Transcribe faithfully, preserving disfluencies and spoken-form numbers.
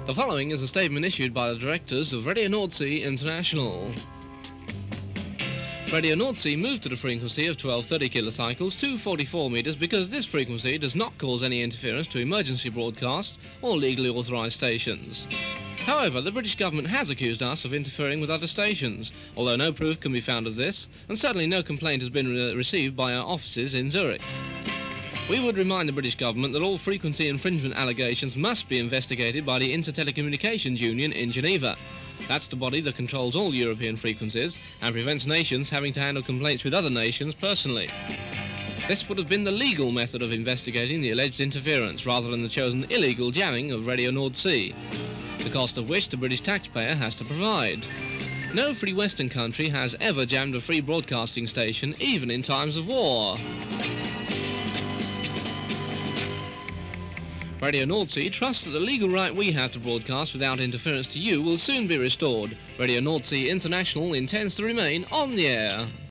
The following is a statement issued by the directors of Radio Nordsee International. Radio Nordsee moved to the frequency of twelve thirty kilocycles to forty-four meters because this frequency does not cause any interference to emergency broadcasts or legally authorized stations. However, the British government has accused us of interfering with other stations, although no proof can be found of this, and certainly no complaint has been re- received by our offices in Zurich. We would remind the British government that all frequency infringement allegations must be investigated by the Inter-Telecommunications Union in Geneva. That's the body that controls all European frequencies and prevents nations having to handle complaints with other nations personally. This would have been the legal method of investigating the alleged interference, rather than the chosen illegal jamming of Radio Nordsee, the cost of which the British taxpayer has to provide. No free Western country has ever jammed a free broadcasting station, even in times of war. Radio Nordsee trusts that the legal right we have to broadcast without interference to you will soon be restored. Radio Nordsee International intends to remain on the air.